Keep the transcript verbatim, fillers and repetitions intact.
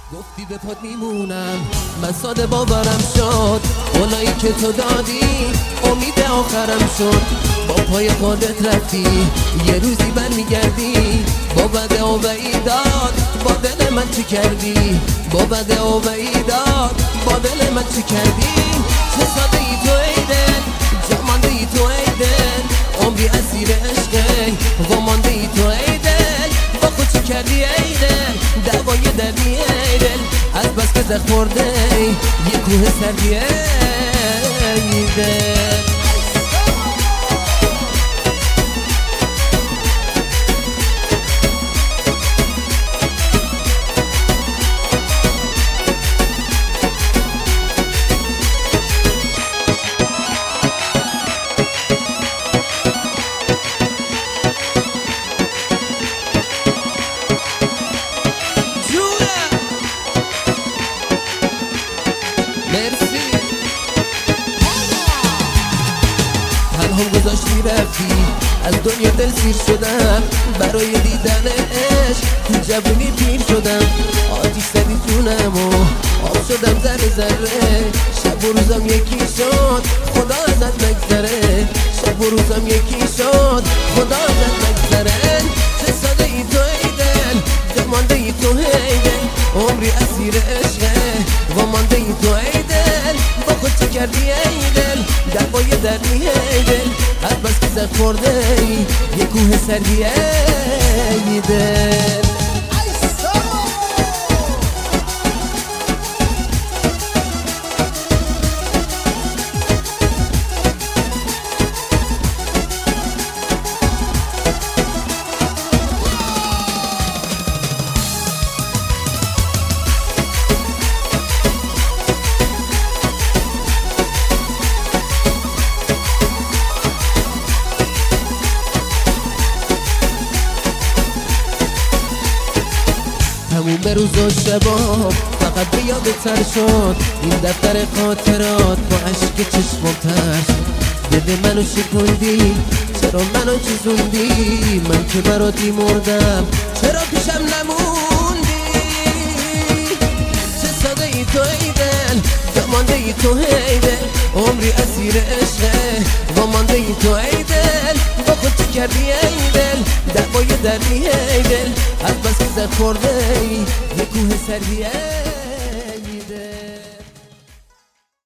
گفتی به پات میمونم، من ساده باورم شد. اونایی که تو دادی امید آخرم شد. با پای خودت رفتی یه روزی بر میگردی. با بده و وعیدات با دل من چی کردی؟ با بده و وعیدات با دل من چی کردی؟ چه ساده ای تو ای دل، جا مانده ای تو ای دل. عمری اسیر عشقه و مانده ای تو ای دل. با خود چی کردی ای دل؟ دوای دردی ای دل. از بس که زخ خورده یه کوه سردی ای دل. هم گذاشتی رفتی از دنیا دل سیر شدم. برای دیدن عشق تو جوونی پیر شدم. آتیش زدی جونم و آب شدم ذره ذره. شب و روزم یکی شد خدا ازت مگذره. شب و روزم یکی شد خدا ازت مگذره. چه ساده ای تو ای دل، جا مانده ای تو ای دل. عمری اسیر عشقه و مانده ای تو ای دل. با خود چه کردی ای دل؟ دوای دردی ای دل. از بس که زخ خورده یه کوه سردی ای دل. تموم روز و شبا فقط به یادتر شد. این دفتر خاطرات با عشق چشمم تر شد. دل منو شکوندی، چرا منو چیزوندی؟ من که براتی مردم، چرا پیشم نموندی؟ چه ساده ای تو ای دل، جا مانده ای تو ای دل. عمری اسیر عشقه و مانده ای تو ای دل. با خود چی کردی ای دل؟ دوای دردی ای دل. از بس که زخ خورده یه کوه سردی ای